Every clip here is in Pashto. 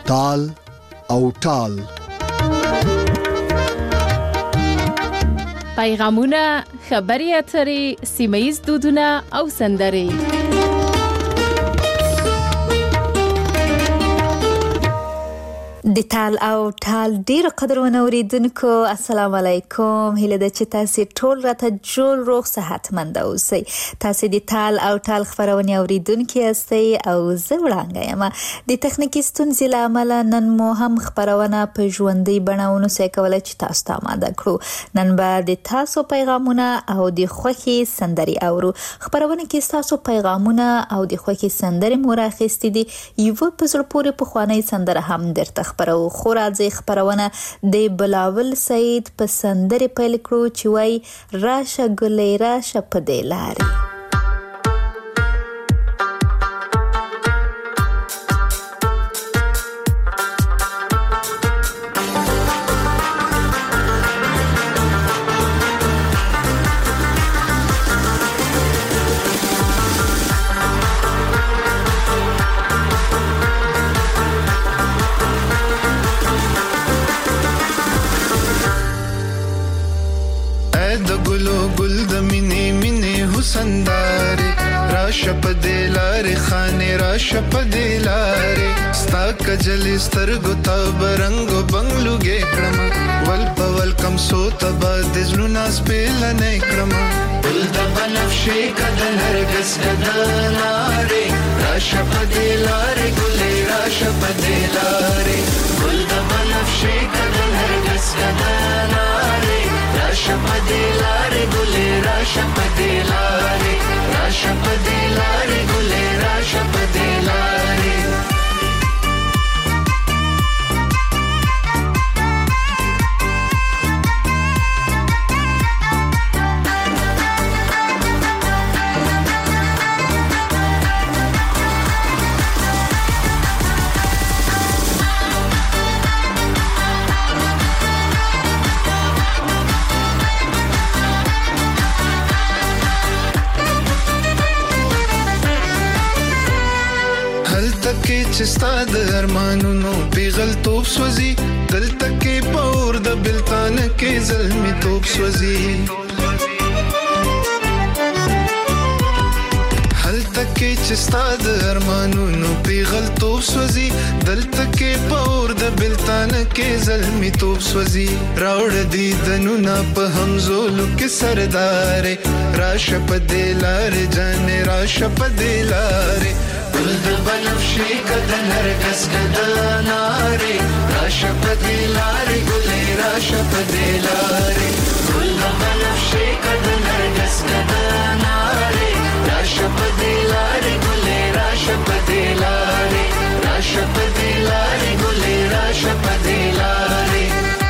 تال او ټال. پیغامونه، خبري اترې، سیمه‌ییز دودونه او سندرې. د تال او ټال ډیر قدرونه اوریدونکو السلام علیکم. هیله ده چې تاسو ټول راته جوړ روغ صحتمند اوسئ. تاسو د تال او ټال خبرونه اوریدونکو یاستئ او زه وړاندې یم. د تخنیکی ستونزې له امله نن مو هم خبرونه په ژوندۍ بڼهونو سره کولای چې تاسو ته آماده کړو. نن به د تاسو پیغامونه او د خوښي سندري اورو. خبرونه کې تاسو پیغامونه او د خوښي سندري مو راخستې دي. یو په زړه پورې په خواني سندره هم درته خبرو خو راځي خبرونه د بلاول سعید په سندري پیل کړو چې وای راشه ګلې راشه په دې لارې. راشه په دلاره خانه راشه په دلاره ستا کجل سترګو تا برنګ بنگلوګې کړم ول په ول کم سو تبا د زلونا سپېل نه کړم ول د بنفشې کده نرګس کدلاره راشه په دلاره ګلې راشه په دلاره ول د بنفشې کده نرګس کدلاره راشه په دلاره ګلې راشه په دلاره راشه په دلاره ګلې راشه په دلاره. چې ستاد ارمانونو پیغل توپ سوزي دلته کې پور د بلتان کې زلمی توپ سوزي هلته کې چې ستاد ارمانونو پیغل توپ سوزي دلته کې پور د بلتان کې زلمی توپ سوزي راوړ دي دنونه په همزولو کې سردار راشه په دلاره جان راشه په دلاره ول د بنفشې کده نرګس کده ناره راشه په دلاره ګلې راشه په دلاره ول د بنفشې کده نرګس کده ناره راشه په دلاره ګلې راشه په دلاره راشه په دلاره ګلې راشه په دلاره.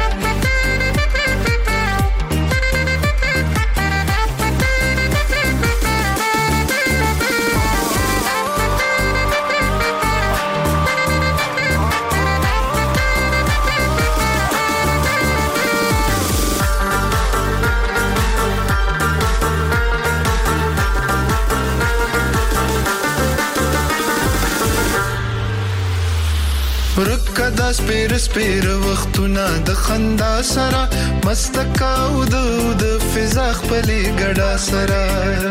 دا سپیر وختونه د خندا سره مستکا او د فضا خپلې ګډا سره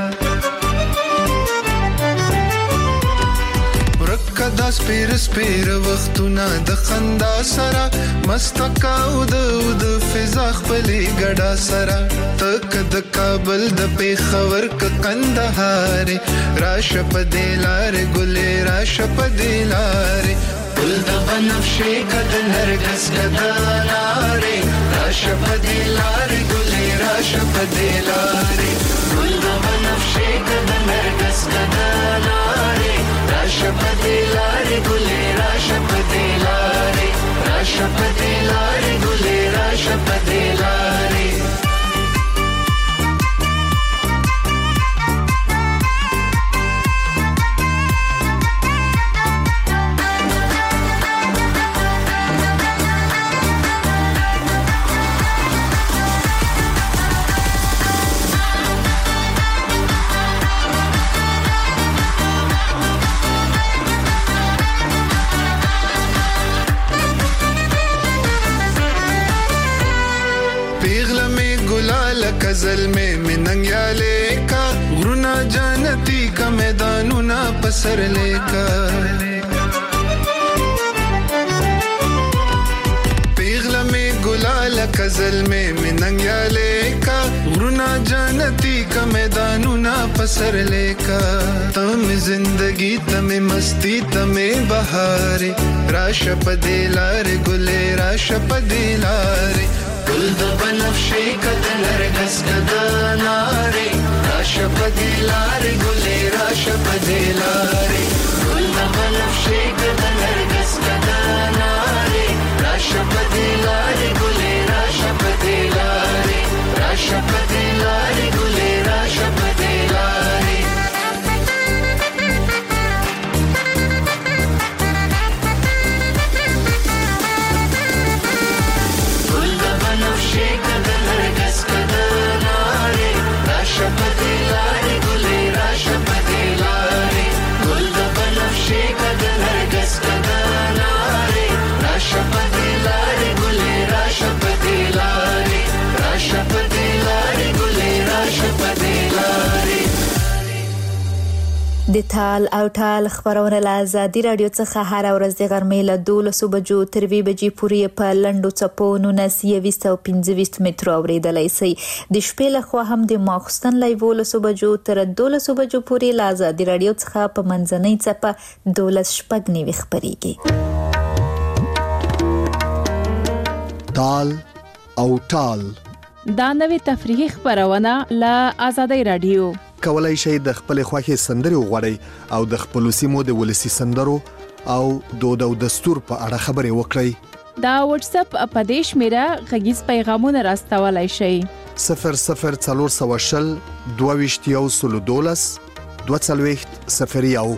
ورکه دا سپیر وختونه د خندا سره مستکا او د فضا خپلې ګډا سره تک د کابل د پیښور ک کندهار راشه په دلاره ګلې راشه په دلاره ول د بنفشې کده نرګس کده لاره راشه په دلاره ګلې راشه په دلاره ول د بنفشې کده نرګس کده لاره راشه په دلاره ګلې راشه په دلاره راشه په دلاره ګلې راشه په دلاره. पसर लेकर पेगला में गुलाल कजल में मिनंग्या लेका गुना जानती का मैदानुना पसर लेका तम जिंदगी तमे मस्ती तमे बहारे राशपदे लारे गुले राशपदे लारे गुल द बनफ्शे कदर गस कदनारे राशपदे लारे गुले राशपदे लारे गुल द बनफ्शे कदर गस कदनारे राशपदे लारे गुले राशपदे लारे राशपदे लारे गुले राशपदे लारे गुल द बनफ्शे कदर गस कदनारे राशपदे लारे गुले राशपदे लारे गुल द बनफ्शे कदर गस कदनारे राशपदे लारे गुले राशपदे लारे राशपदे लारे गुले राशपदे लारे د تال او ټال خبرونه له ازادي رادیو څخه هر ورځ د غرمې له 12 بجو تر 2 بجې پورې په لنډو څپو 1925 مترو اوریدلای شئ د شپې له خوا هم د ماخستن له 12 بجو تر 12 بجو پورې له ازادي رادیو څخه په منځنۍ څپه 12 خبريږي تال او ټال دا نوې تفریحي خبرونه له ازادي رادیو کولای شئ د خپل خوښي سندري وغوړئ او د خپل سیمو د ولسی سندرو او دود او دستور په اړه خبرې وکړئ دا واتس اپ اپدیش میرا غږیز پیغامونه راستولای شئ 0040 22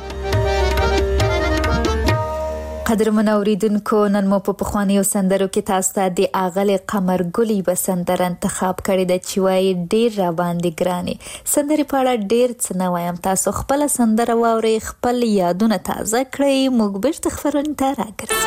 قدرمن اوریدونکو نن مو په پخوانیو سندرو کې تاسو ته د اغل قمر ګلی بسندر انتخاب کړی د چوي ډیر را باندې ګراني سندري په اړه ډیر څه نه وایم تاسو خپل سندره واوري خپل یادونه تازه کړئ موږ به خبرونه ته راګرځو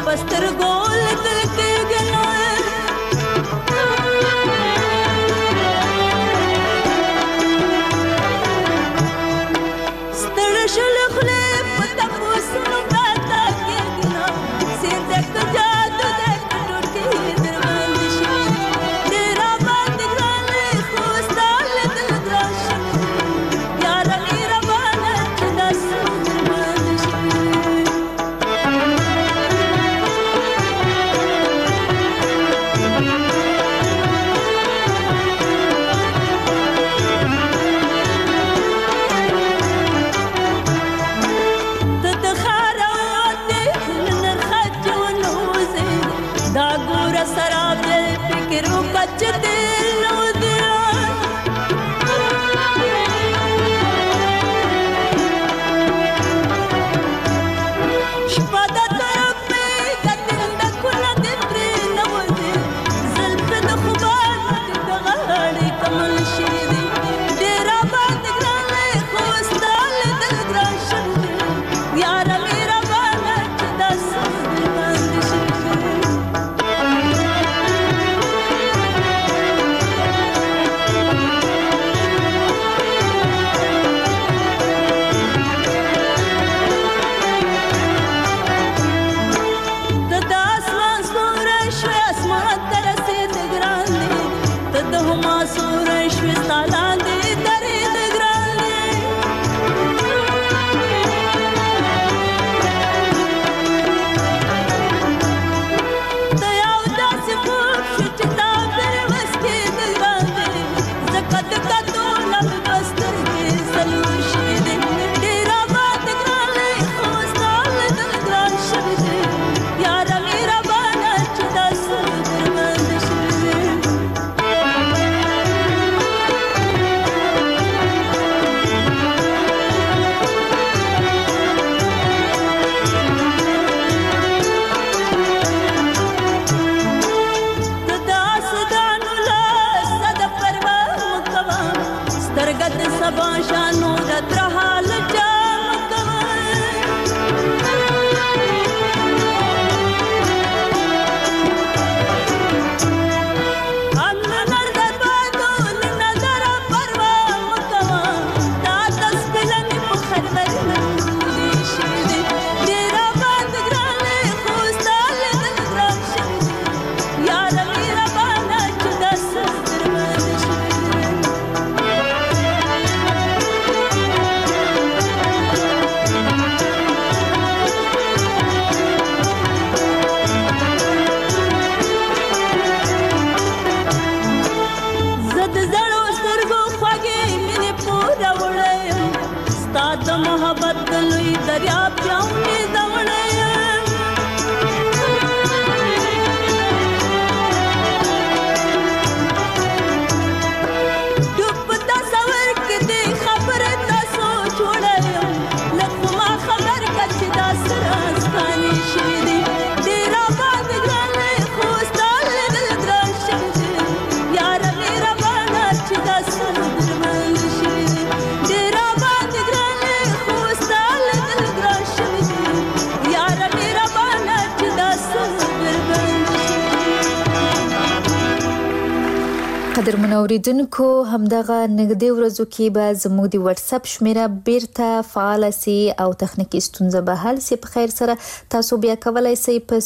قدرمن اوریدونکو همدغه نږدې ورځو کې به زموږ د واتس اپ شمیره بیرته فعال سي او تخنیکی ستونزه به حل سي. په خیر سره تاسو بیا کولای سئ په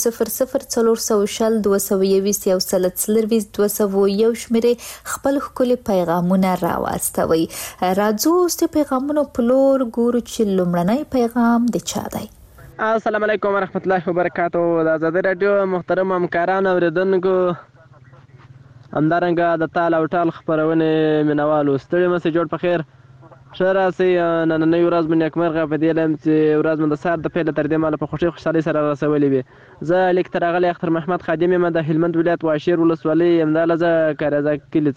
00400 220 یو سلسلرويز 201 شمیره خپل خپل پیغامونه راوستوي. راځو چې پیغامونو په لور ګورو چې لومړنی پیغام د چا دی. السلام علیکم ورحمت الله وبرکاتہ. د آزادۍ رادیو محترم همکاران اوریدونکو همدارنګه د تال او ټال خپرونې مینوالو ستړي مسئ جوړ په خیر ښه راسئ. نننۍ ورځ مو نیکمرغه په دې لایم چې ورځ مو د سهار د پیله تر دې مهاله په خوښۍ خوشحالۍ سره رسولې وي. زه لیک ته راغلی اختر محمد خادم یم د هلمند ولایت واشیر ولسوالۍ همداله زه کاریزه کلي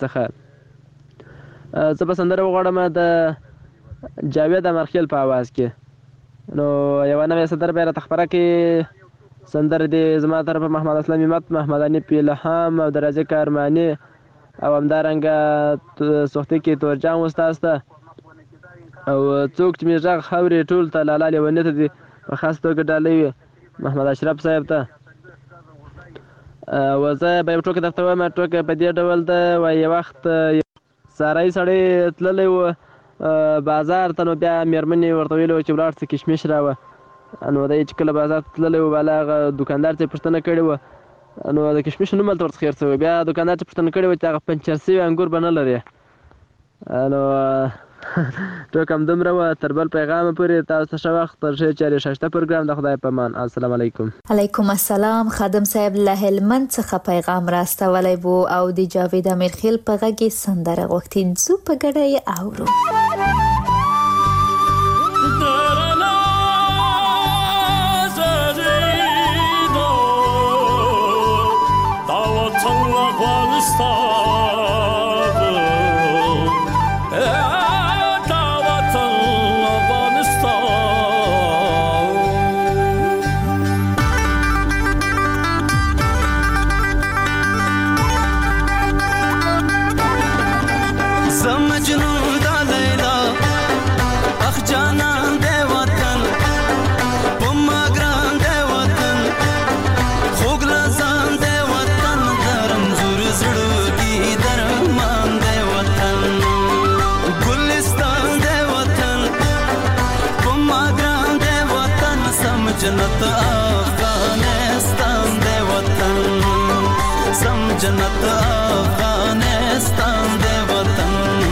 څخه. زه به سندره وغواړم د جاوید امرخیل په اواز کې. نو یوه نوې سندره به یې راته خپره کړي. سندره دې زما طرفه محمد اسلام همت، محمد حنیف الهام او درازي کارماني او همدارنګه سختي کې تورجان استاد ته او څوک چې مې غږ خاورې ټول ته لاله لیونی ته دي په خاص توګه ډالۍ وي محمد اشرف صاحب ته زه به یو ټوکه درته وایم. ټوکه په دې ډول ده، وایي یو وخت ساری سړی تللی و بازار ته، نو بیا مېرمنې ورته ویلي وه چې ولاړ څه کشمش راوه. نو دی چې کله بازار ته تللی و، بالا هغه دوکاندار ته یې پوښتنه کړې وه، نو د کشمشو نوم هلته ورڅخه هېر شوی. بیا دوکاندار ته پوښتنه کړې وه چې هغه پنچر شوي انګور به نه لرې. نو ټوکه همدومره وه. تر بل پیغامه پورې تاسو ته ښه وخت. تر ښې چارې ښایسته پروګرام. د خدای په امان. السلام علیکم. علیکم السلام. خادم صاحب له هلمند څخه پیغام راستولی و او د جاوید امیرخیل په غږ کې سندره غوښتې. ځو په ګډه یې اورو. जन्नत अफगानिस्तान दे वतन, सम जन्नत अफगानिस्तान दे वतन।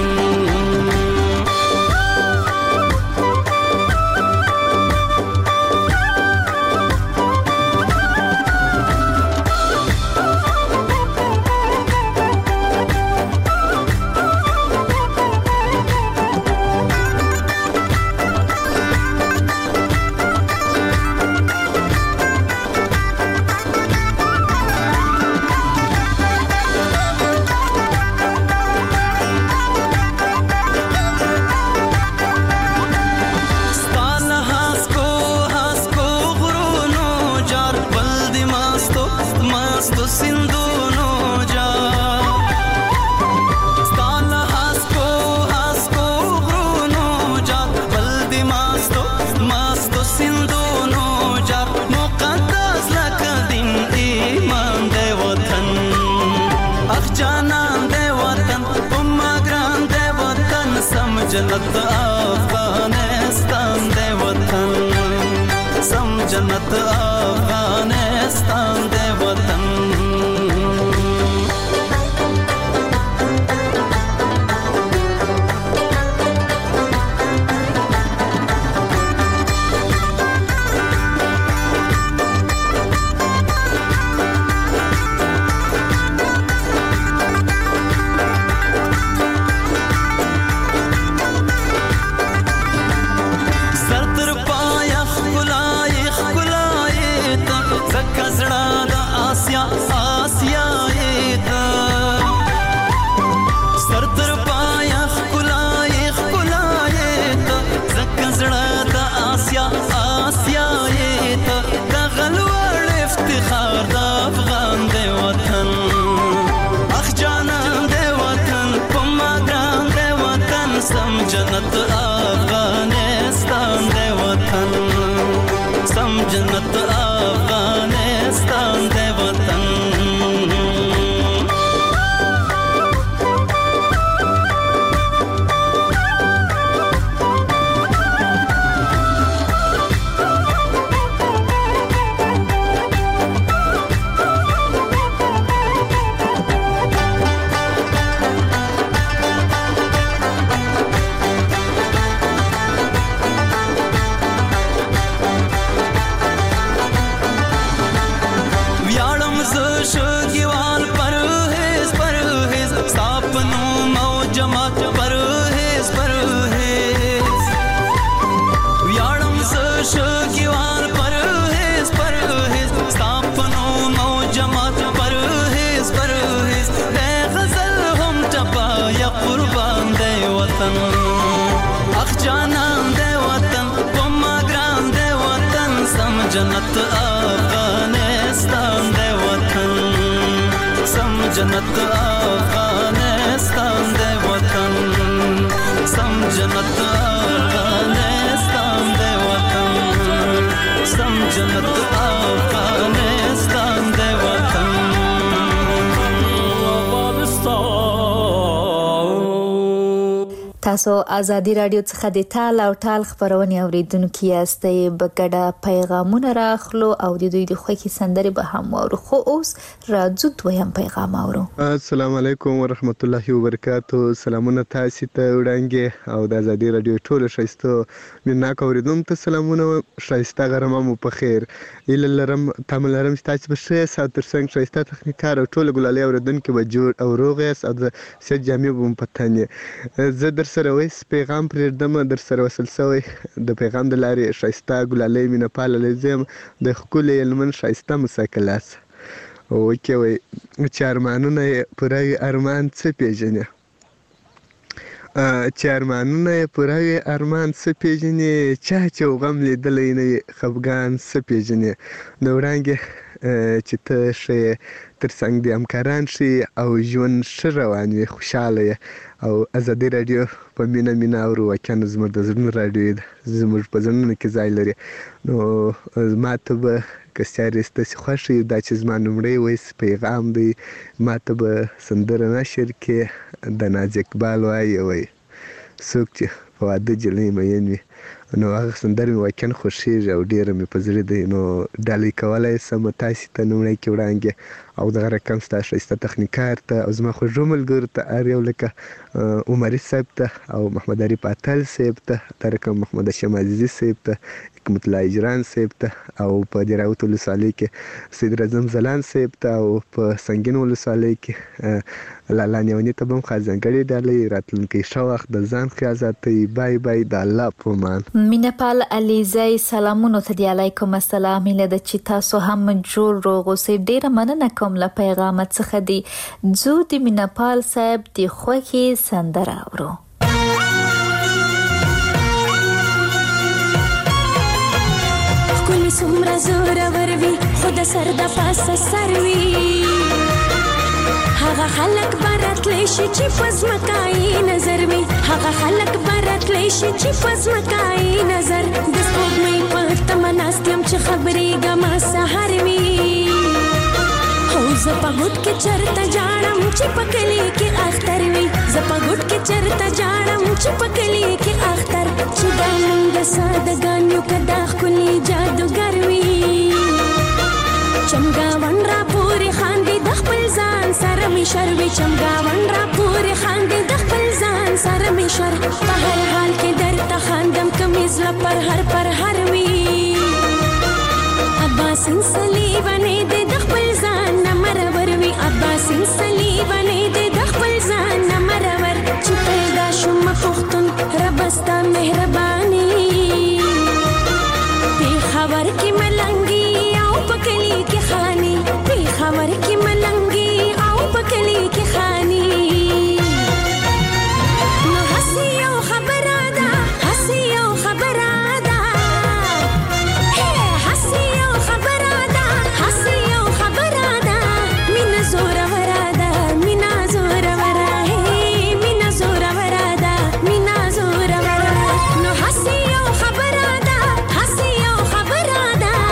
जन्नत अफगानिस्तान दे वतन, सम जन्नत अफगानिस्तान दे वतन। जन्नत अफगानिस्तान दे वतन, सम जन्नत अफगानिस्तान दे वतन। जन्नत अफगानिस्तान दे वतन, सम जन्नत अफगानिस्तान दे वतन, सम जन्नत अफगानिस्तान दे वतन, सम जन्नत अफगानिस्तान दे वतन। تاسو ازادي رادیو څخه د ټال او ټال خبرونه اوریدونکو یاستئ. بګډه پیغامونه راخلو او د دوی د خوښي سندرې به هم واورو. خو اوس راځو دویم پیغام اورو. السلام علیکم ورحمت الله وبرکاتو. سلامونه تاسو ته وړاندې او د ازادي رادیو ټول شایسته مننه کوریدم ته سلامونه شایسته غرمه مو په خیر. اله لرم تملرم تاسو به ښه سات ترڅنګ شایسته تخنیکار او ټول ګلالي اوریدونکو به جوړ او روغ یاست او د سید جامع بم پتانې. زه در سره وایس پیغام پرېږدم در سره وصل شوی د پیغام د لارې شایسته ګلالي مینه پال لزم د خپل علمن شایسته مساکلات او کوي چې ارمانونه پوره ارمان څه پیژنې چې ارمانونه پوره ارمان څه پیژنې چا چې غم لیدلی نه خفګان څه پیژنې د وړاندې چې ته ښه ترڅنګ د همکاران شي او ژوند ښه روان وي خوشحاله او ازادي رادیو په مینه اورو. واقعا زموږ د زړونو رادیو ده زموږ په زړونو کې ځای لري. نو ما ته به که ستاسې خوښ وي دا چې زما لومړی وایس پیغام دی ما ته به سندره نشر کې د ناز اقبال وایي څوک چې په واده جلۍ مین وي نو هغه سندره مې واقعا خوښېږي او ډېره مې په زړه دی. نو ډالۍ کولی سم تاسې ته لومړی کې وړاندې او دغه رقم ستا ښایسته تخنیکار ته او زما خوږو ملګرو ته هر یو لکه عمري صاحب ته او محمد عرف اتل صاحب ته دا رقم محمد هاشم عزیزي صاحب ته حکمت الله اجران صاحب ته او په دراوت ولسوالۍ کې سید اعظم زلان صاحب ته او په سنګین ولسوالۍ کې لالا نیوني ته به هم خاص ځانګړې ډالۍ. راتلونکی ښه وخت د ځان خیال ساتئ. بای بای د الله په امان. مینه پال علیزی سلامونو ته دی. علیکم السلام. هیله ده چې تاسو هم جوړ روغ اوسئ. ډیره مننه کوم له پیغام څخه دی. زه د مینه پال صاحب د خوښي سندره اورو. کلی سمرا زور وروي خود سر د پاسه سروي هغه خلک برات لشي چې پزمکای نظر وي هغه خلک برات لشي چې پزمکای نظر د سپوږمۍ په تمناستم چې خبرې ګما سحر وي هو زپا ګټ کې چرته جاړم چې پکلی کې اختر وي زپا ګټ کې چرته جاړم چې پکلی کې اختر چې دا موږ سادهګانو کدا خولي جادوګر وي چمګاون را پوری خاندي د خپل ځان سره می شروي چمګاون را پوری خاندي د خپل ځان سره می شر په هر حال کې درته خاندم کمیز لا پر هر وی عباس صلیبانه د خپل ځان نمرور وی عباس صلیبانه د خپل ځان نمرور چې پیدا شوم پختون ربستا مهرباني په خبر کې ملنګي او پکلی کې خاني په خبر کې ملنګي او پکلی کې خاني نو حسي او خبره ده حسي او خبره ده حسي او خبره ده حسي او خبره ده مینا زور ورا ده مینا زور ورا مینا زور ورا ده مینا زور ورا نو حسي او خبره ده حسي او خبره ده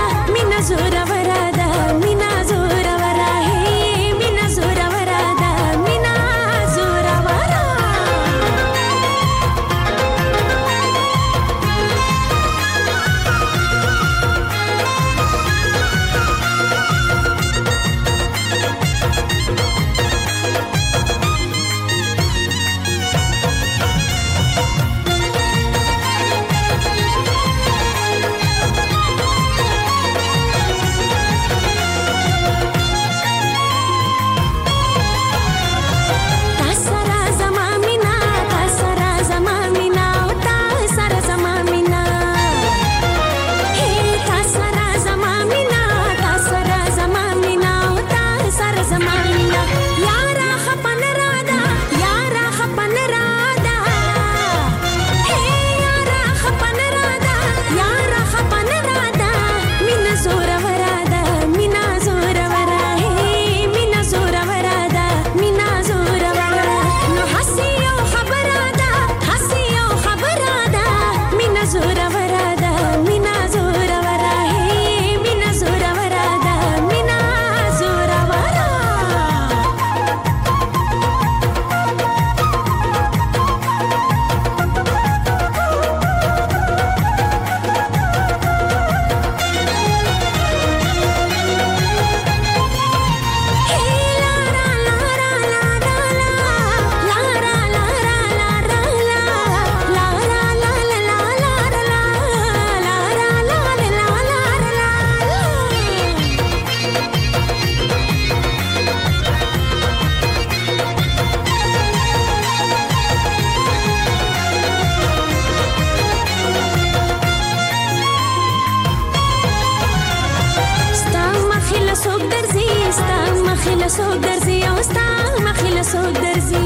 مخیله سوک درزی ستا مخیله سوک درزی او ستا مخیله سوک درزی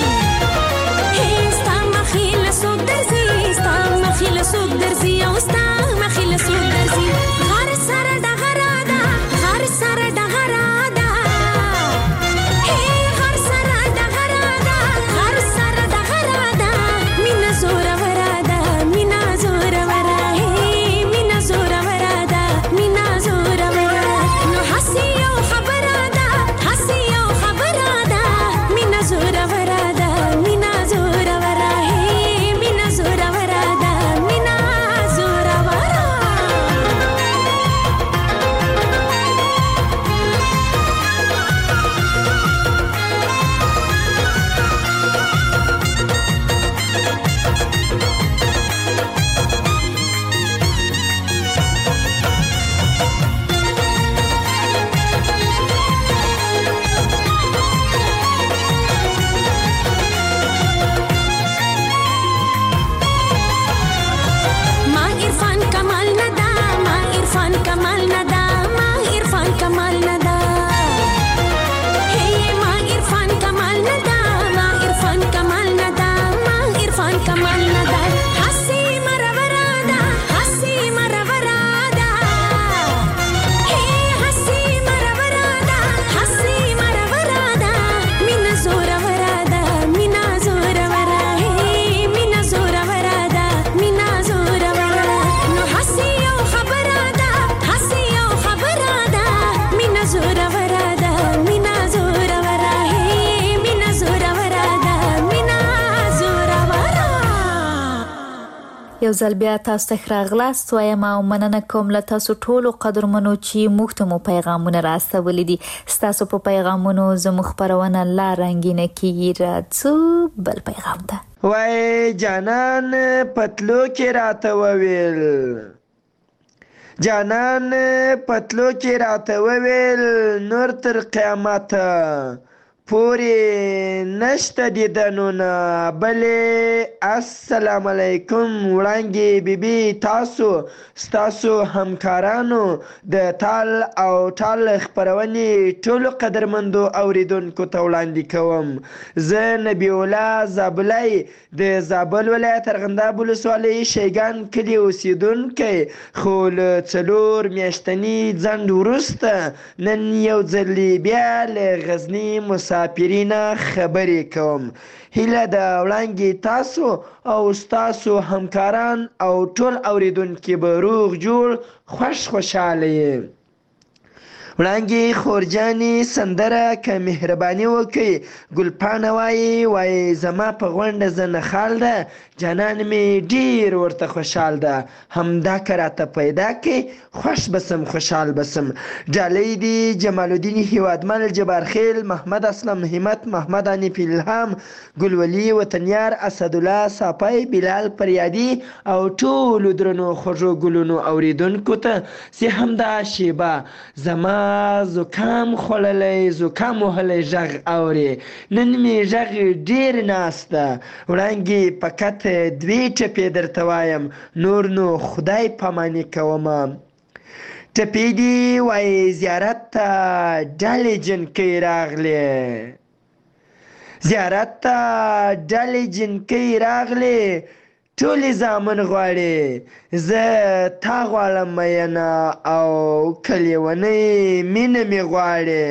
ستا مخیله سوک درزی ستا مخیله سوک درزی او ستا مخیله سوک درزی غر سر دغرا دا غر سر دغرا دا غر سر دغرا دا غر سر دغرا دا مینا زور ورا دا مینا زور ورا مینا زور ورا دا مینا زور ورا نو حسی او خبره دا حسی او خبره دا مینا زور ورا دا مینا زور ورا مینا زور ورا دا مینا زور ورا ما عرفان کمال ندا ما عرفان کمال ندا ما عرفان کمال ندا ما عرفان کمال ندا ما عرفان کمال ندا ما عرفان کمال ندا حسی مرورا حسی مرورا حسی مرورا حسی مرورا مینا زور ورا مینا زور ورا مینا زور ورا مینا زور ورا نو حسی او خبره دا حسی او خبره دا مینا زور ورا مینا زور ورا مینا زور ورا مینا زور ورا یو ځل بیا تاسو ته ښه راغلاست وایم او مننه کوم له تاسو ټولو قدرمنو چې موږ ته مو پیغامونه راستولي دي ستاسو په پیغامونو زموږ خپرونه لا رنګینه کیږي راځو بل پیغام ته وای جانان پتلو کې راته وویل جانان پتلو کې راته وویل نور تر قیامته پوری نشته دیدنونه بلې السلام علیکم وړانګې بیبي تاسو ستاسو همکارانو د تال او ټال خپرونې ټولو قدرمندو اوریدونکو ته وړاندې کوم زه نبی الله زابلی د زابل ولایت ارغنداب ولسوالۍ شیګان کلي اوسیدونکی خو له 4 میاشتني ځنډ وروسته نن یو ځلې بیا له غزني مسافرینه خبرې کوم هیله د وړانګې تاسو او ستاسو همکاران او ټول اوریدونکي به روغ جوړ خوشحاله یې وړانګې خورجانې سندره که مهرباني وکړئ ګلپاڼه وایي زما په غونډه زه نخال ده جانان مې ډېر ورته خوشحال ده همدا که راته پیدا کړئ خوش بسم خوشحال بسم ډالۍ دي جمال الدین هیوادمل جبارخیل محمد اسلم همت محمد حنیف الهام ګلولي وطنیار اسدالله صافی بلال پریادي او ټولو درنو خوږو ګلونو اوریدونکو ته چې همدا شیبه زما زکام خوړلی زکام وهلی غږ اوري نن مې غږ ډېر ناست ده وړانګې فقط 2 ټپې درته وایم نور نو خدای پاماني کومه ټپې دي وایي زیارت ته ډلې جنکۍ راغلې زیارت ته ډلې جنکۍ راغلې ټولې زامن غواړي زه تا غواړم مینه او کلیونۍ مینه مې غواړي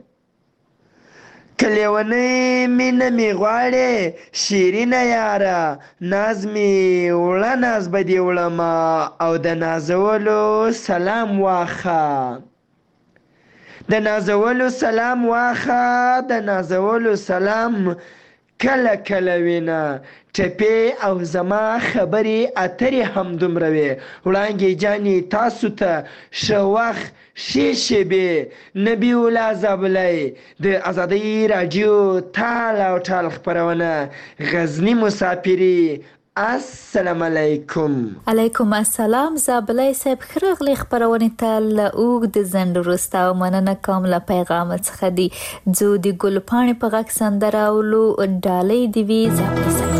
کلیونۍ مینه مې غواړي شیرینه یاره ناز مې وړه ناز به دې وړمه او د نازولو سلام واخه د نازولو سلام واخه د نازولو سلام کله کله وینه ټپې او زما خبرې اترې هم دومره وې وړانګې جانې تاسو ته ښه وخت ښې شېبې نبي الله زابلی د ازادۍ راډیو تال او ټال خپرونه غزني مسافري السلام علیکم علیکم السلام زابلی صاحب ښه راغلی خپرونې ته له اوږد ځنډ وروسته او مننه کوم له پیغام څخه دي ځو د ګلپاڼې په غږ سندره اولو ډالۍ دې وي زابلی صاحب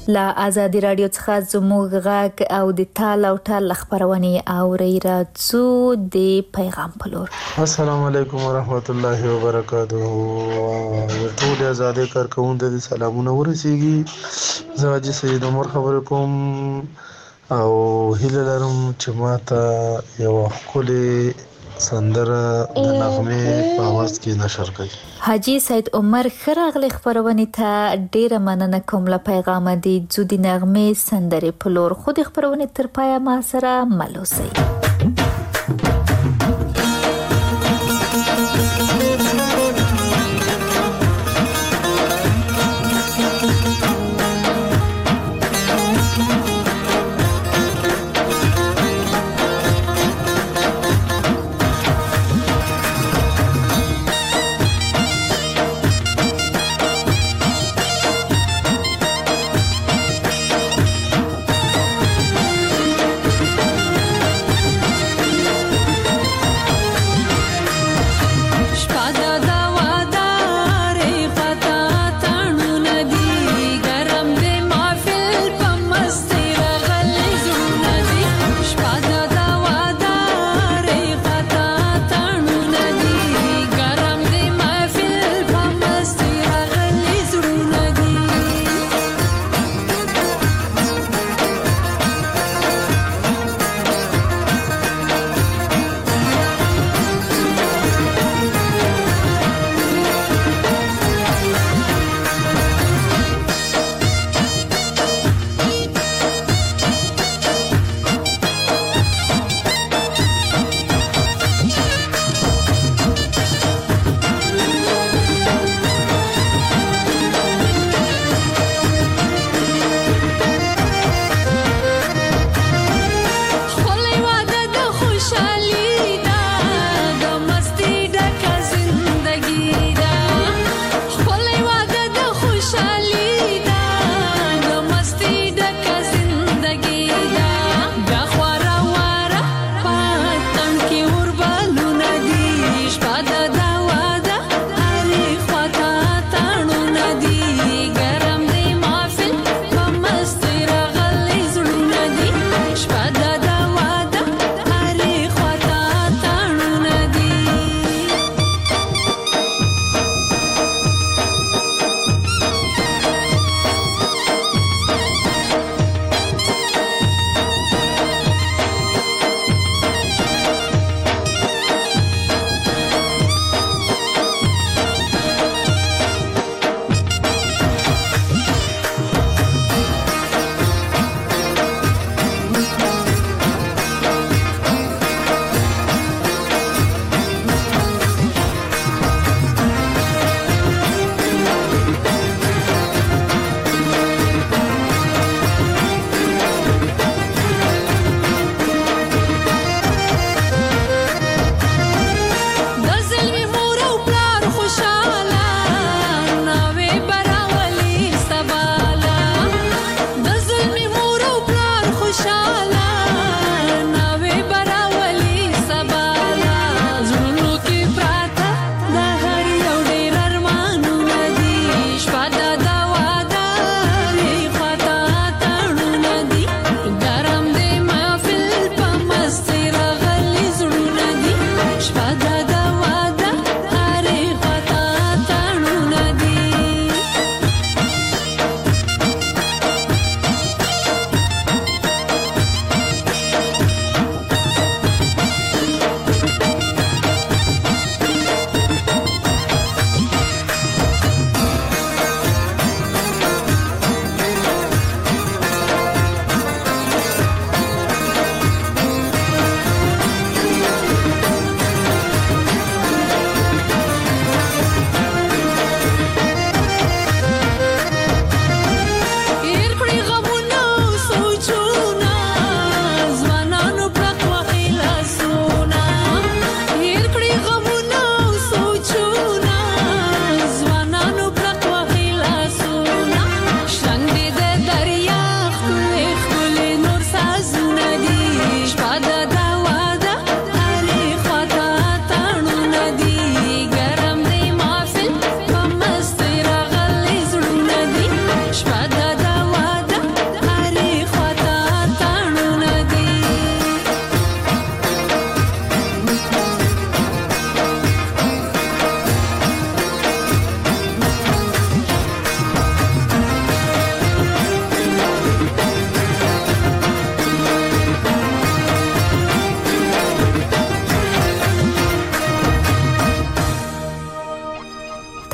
لا آزادي رادیو څخه زموږ غږ او د تال او ټال خبرونه اوري راځو د پیغام په لور. السلام علیکم ورحمت الله وبرکاته. ټول آزادي کارکوونکو ته سلامونه ورسیږي. زه حاجی سید عمر خبر کوم او هیله لرم چې ماته یو خولي سندره د نغمه په आवाज کې نشر کړي. حاجی سید عمر خراغلی خبرونه ته ډیره مننه کوم. له پیغام دی زودی نغمه سندره په لور. خو د خبرونه تر پای ما سره ملوسي.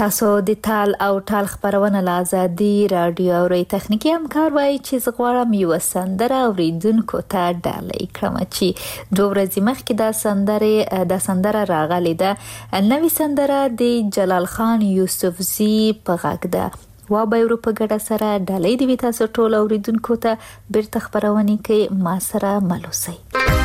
تاسو د تال او ټال خبرونه له آزادي رادیو اورئ. تخنیکی همکار وایي چې زه غواړم یوه سندره اوریدونکو ته ډالۍ کړم چې 2 ورځې مخکې دا سندره راغلې ده. نوې سندره د جلال خان یوسفزي په غږ ده. وابه ورو په ګډه سره ډالۍ دی تاسو ټول اوریدونکو ته بیرته خبرونه کې ما سره ملوسي.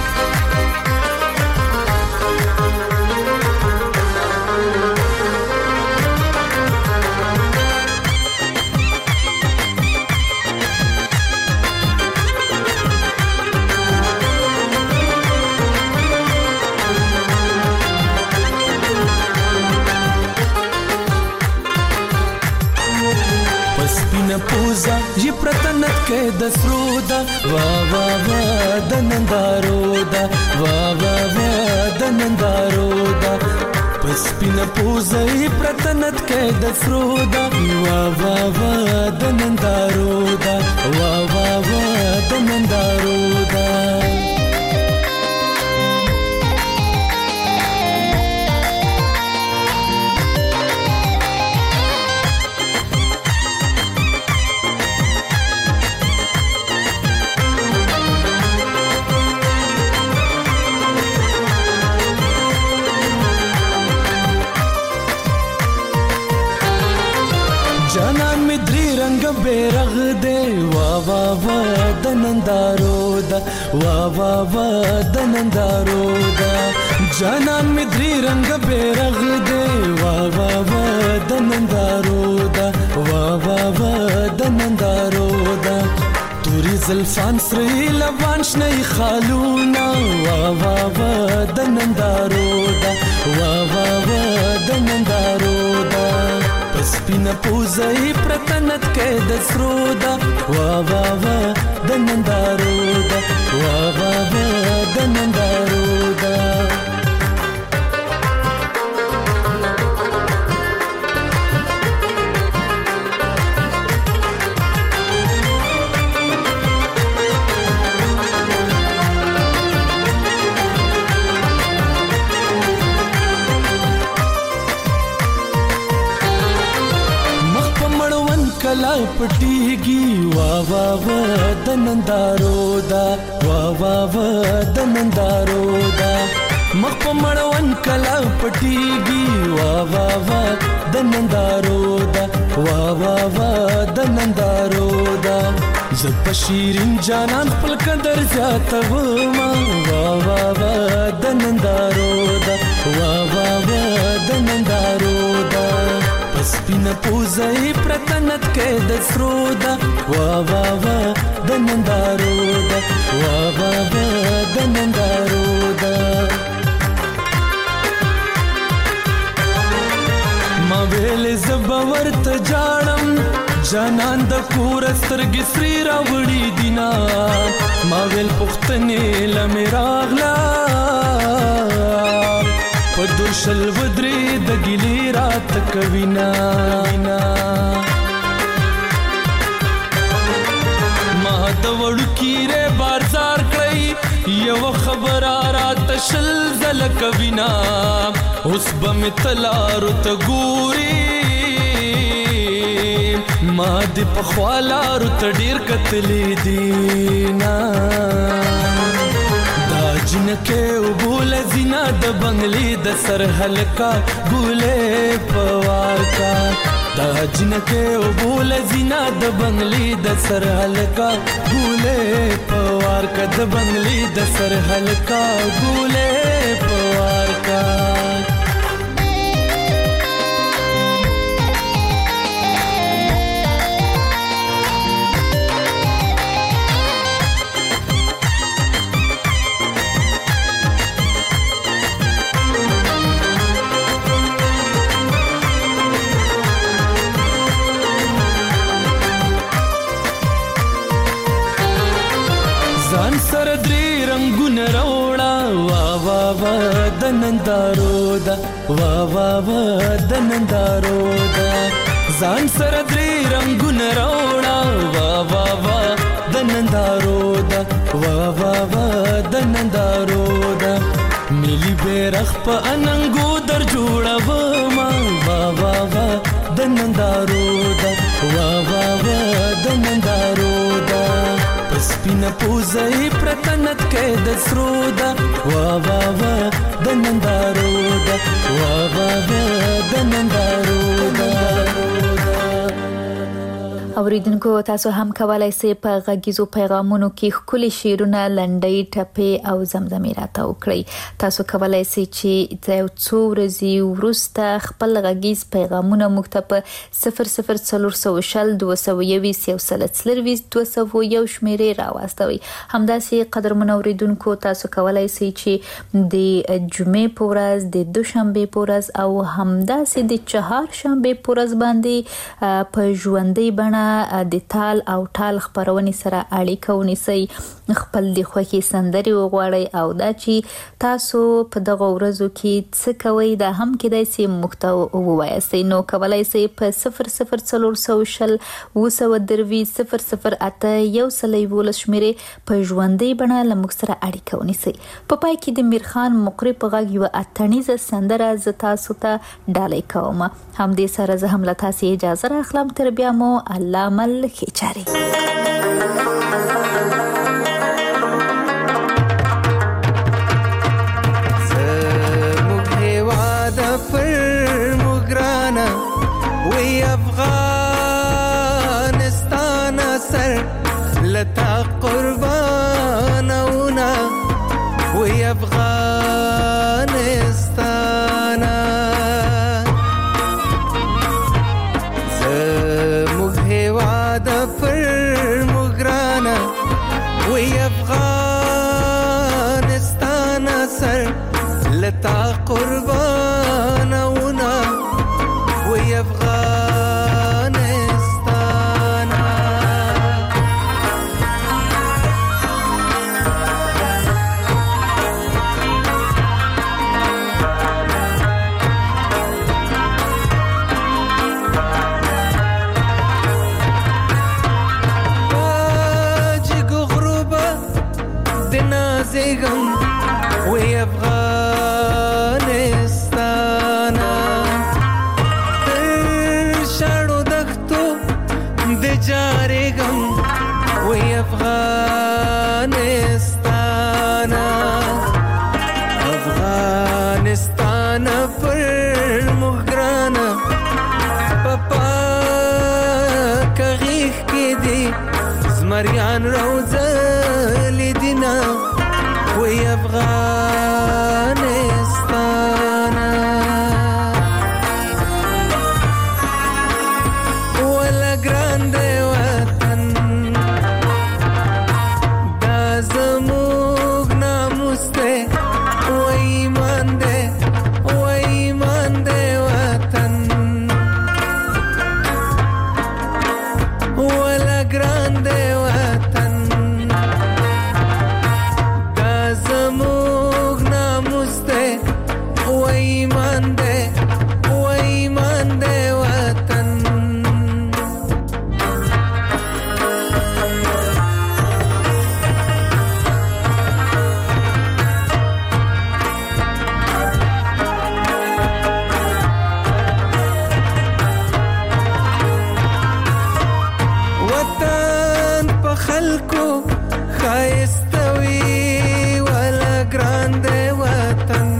پوزا جی پرتنت کې د سرودا وا وا وا د نندارودا وا وا وا د نندارودا پسپین پوزا جی پرتنت کې د سرودا وا وا وا د نندارودا وا وا وا د نندارودا جانان می دری رنگ بیرغ دے وا وا وا د نندارودا وا وا وا د نندارودا جانان می دری رنگ بیرغ دے وا وا وا د نندارودا وا وا وا د نندارودا توری زلفان سری لبان شنی خالونا وا وا وا د نندارودا وا وا وا د نندارودا سپینا پوزای پرتنت کې د سرودا وا وا وا د نندارودا وا وا وا د نندارودا کلا پټیږي وا وا وا د نندارودا وا وا وا د نندارودا مخ په مړون کلا پټیږي وا وا وا د نندارودا وا وا وا د نندارودا زه په شیرین جانان خپل قدر زیاتوم وا وا وا د نندارودا وا وا وا د نندارودا سپینا پوزای پرتنت کې د سرودا وا وا وا د نندارودا وا وا وا د نندارودا ما ویل زبور ته جانم جانان د کور سترګې سری راوړي دینا ما ویل پختنې لمراغلا پدور شل ودری د ګلی رات کوینا ما د وړو کیره بازار کړی یو خبر رات شل زل کوینا اوس بم تلارو ته ګوري ما د پخوالارو ته ډیر کتلې دینا جنکه وبول زینا د بنگلی د سر هلکا ګولې پوار کا دا جنکه وبول زینا د بنگلی د سر هلکا ګولې پوار کا د بنگلی د سر هلکا ګولې پوار کا سر درې رنگونه راوړه وا وا وا د نندارودا وا وا وا د نندارودا ځان سر درې رنگونه راوړه وا وا وا د نندارودا وا وا وا د نندارودا ملي بیرخ په اننګو در جوړه ما وا وا وا سپینه پوزه پرتنت کې د سرو ده وا وا وا د نندارو ده وا وا وا د نندارو ده. اوریدونکو تاسو هم کولای شئ په غږیزو پیغامونو کې خپل شعرونه لنډۍ ټپې او زمزمې راته وکړئ. تاسو کولای شئ چې د څو ورځې وروسته خپل غږیز پیغامونه موږ ته په 00400 221 201 شمیرې راواستوي. همداسې قدرمن اوریدونکو تاسو کولای شئ چې د جمعې په ورځ د دوشنبه په ورځ او همداسې د چهارشنبه په ورځ باندې په ژوندۍ بڼه د تال او ټال خبرونې سره اړیکه ونیسئ. خپل د خوښي سندرې وغواړئ او دا چې تاسو په دغه ورځو کې څه کوئ دا هم کېدای شي موږ ته ووایاستئ. نو کولای شئ په 00400 223 شمیرې په ژوندۍ بڼه له موږ سره اړیکه ونیسئ. په پای کې د میرخان مقری په غږ یوه اتڼیزه سندره زه تاسو ته ډالۍ کوم. همدې سره زه هم له تاسې اجازه راخلم. تر بیا مو الله مل ښې چارې. زموږ هېواد پر موږ ګرانه وی افغانستان سر لتا قربانونه وی افغانستان د پر مګرانا وی افغانستان سر لتا قربانونه وی افغانستان. زیګم وی افغانستان تر شاړو دښتو د جارېګم وی افغانستان افغانستان پر موږ ګرانه په پاکه غېږ کې دي زمریان روزلي دینه وی افغانستان ولا ګران دی وطن دا زموږ ناموس دی وی ایمان دی وطن ولا ګران دی وطن زموږ ناموس دی و ایمان دی وطن. وطن په خلکو ښایسته وي ګران دی وطن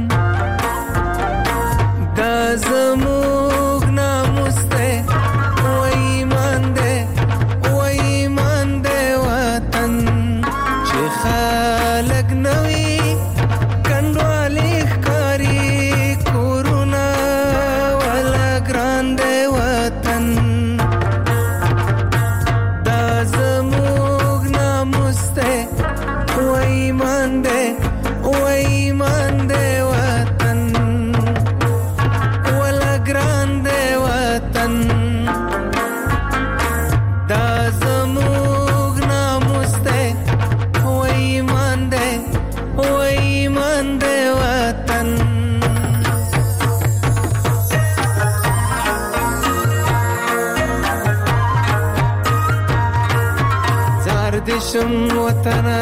دا زموږ ناموس دی و ایمان دی وطن چې خلک نوي کنډوالې ښکاري کورونه ولا ګران دی وطن دا زموږ ناموس دی و ایمان دی وطن ولا ګران دی وطن دا زموږ ناموس دی و ایمان دی وطن. زار دې شم وطنه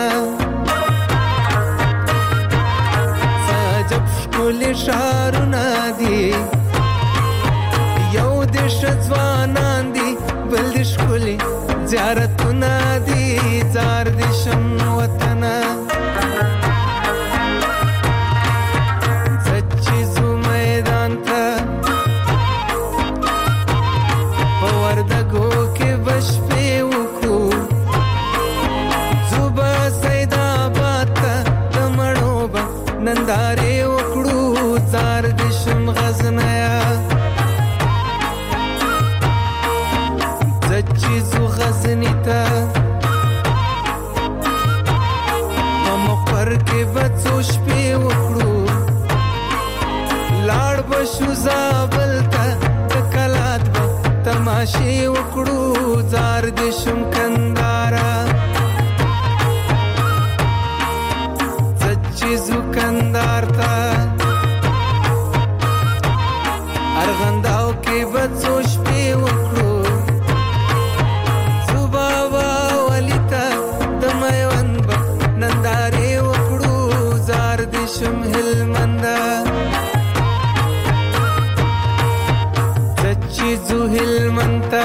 ښکلي ښارونه دي یو د ځوانان دي بل د ښکلي زیارتونه دي زار نندارې وکړو زار دې شم غزنیا زچې زو غزنی ته په مقر کې بڅو شپې وکړو لاړ بشو زابل ته د کلات به تماشې وکړو زار دې شم کندارا زچې زو کندار ته ارغنداو کې بڅو شپې وکړو زوبابا ولی ته د میوند به نندارې وکړو زار دې شم هلمنده زچې زو هلمنده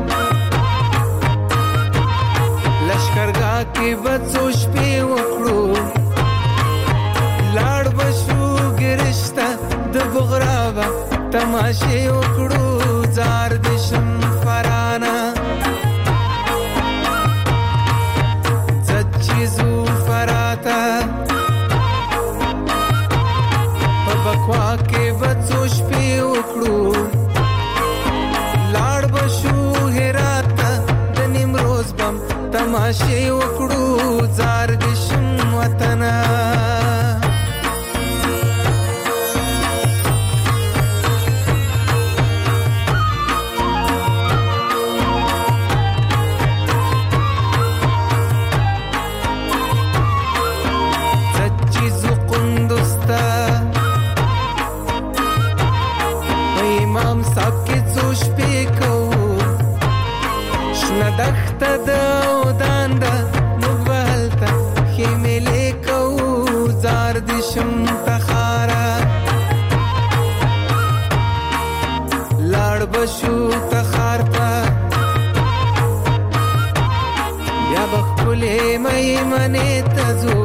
لشکرګاه کې بڅو شپې وکړو لاړ بشو ګرشته د بغرابه تماشې وکړو زار دې شم فرانا زچې زو فراته په بکوا کې بڅو شپې وکړو لاړ بشو هرات د نیمروز بم تماشې وکړو زار دې شم وطنه دخته د ودان ده موږ به هلته خیمې کوو زار دې شم تخاره لاړ بشو تخار ته بیا به ښکلې میمنې ته ځو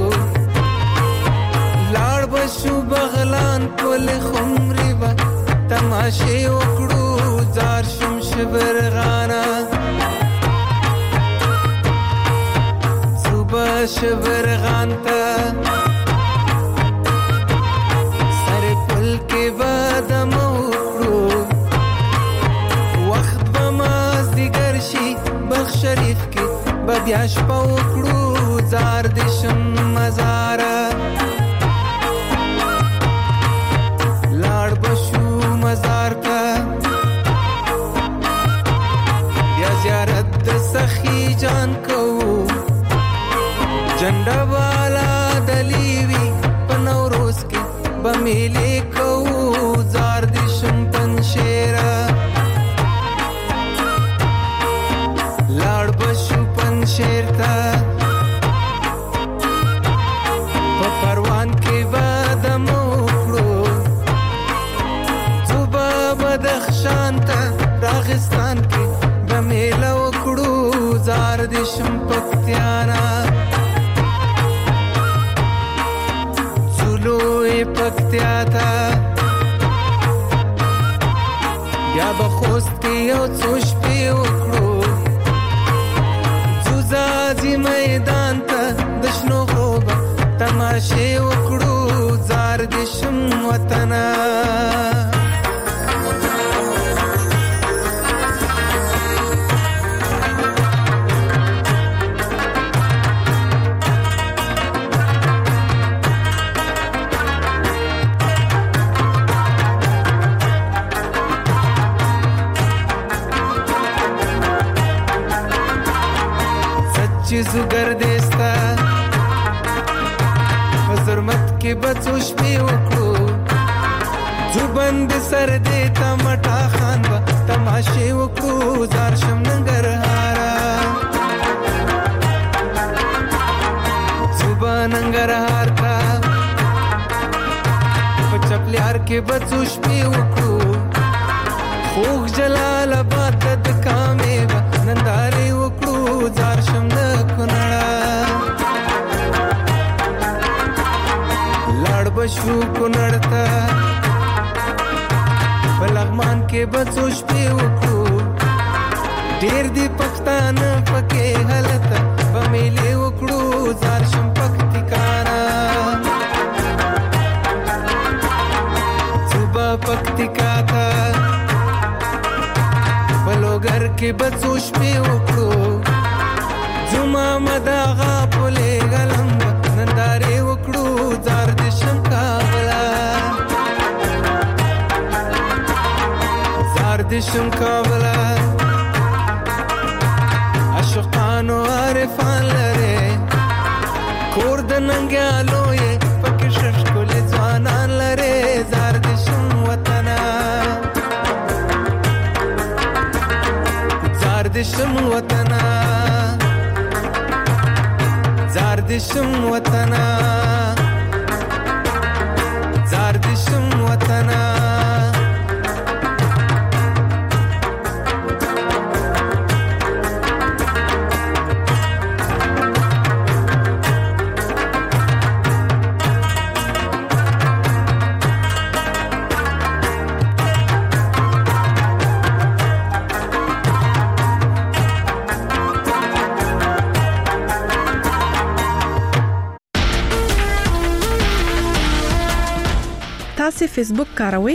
لاړ بشو بغلان پل خمرې به تماشې وکړو زار شم شبرغانه شبرغان ته سر پل کې بادم وکړو وخت به مازدیګر شي بلخ شریف کې به بیا شپه وکړو زار دې شم مزاره لاړ بشو مزار ته بیا زیارت د سخي جان کوو جنډه والا دلیوی په نوروز کې به میلې کوو زار دې شم پنشیره لاړ بشو پنشیر ته په پروان کې به دم وکړو ځو به بدخشان ته راغستان کې به میله وکړو زار دې شم پکتیانا پکتیا تا بیا به خوست کې یو څو شپې وکړو ځو ځاځي میدان ته د شنو غرو به تماشې وکړو زار دې شم وطنه چیزو گردستا فزرمت کې بڅو شپې وکړو جو بند سر دې تمټا خان با تماشې وکړو زار شم ننګرهارا صبح ننګرهار تا په چپلیار کې بڅو شپې وکړو خوږ جلال آباد د کامې با نندارې وکړو زار شم د کونړه لاړ بشو کونړ ته په لغمان کې بڅو شپې وکړو ډېر دي پښتانه پکې هلته به میلې وکړو زار شم پکتیکانا کې بڅو شپې وکړو زما مداغه پولې غلم نندارې وکړو زار دې شم کابلا زار دې شم کابلا عاشقانو عارفان لره کور د ننګیالو یې پکې ششکول ځوانان لره زار دې شم وطنا زار دې شم وطنا زار دې شم وطنا زار دې شم وطنا تاسو فیسبوک کاروئ؟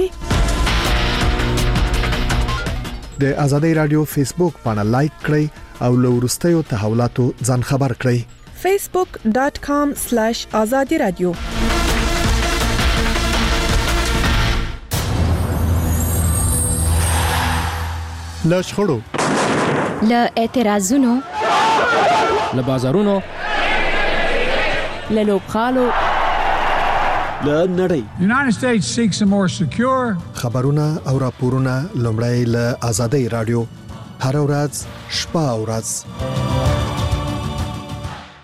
د ازادي رادیو فیسبوک باندې لایک کړئ او له وروستیو تحولاتو ځان خبر کړئ. facebook.com/azadi radio له شخړو له اعتراضونو له بازارونو له لوبخالو له نړۍ United States seeks a more secure خبرونه او راپورونه لومړی له ازادي رادیو هر ورځ شپه او ورځ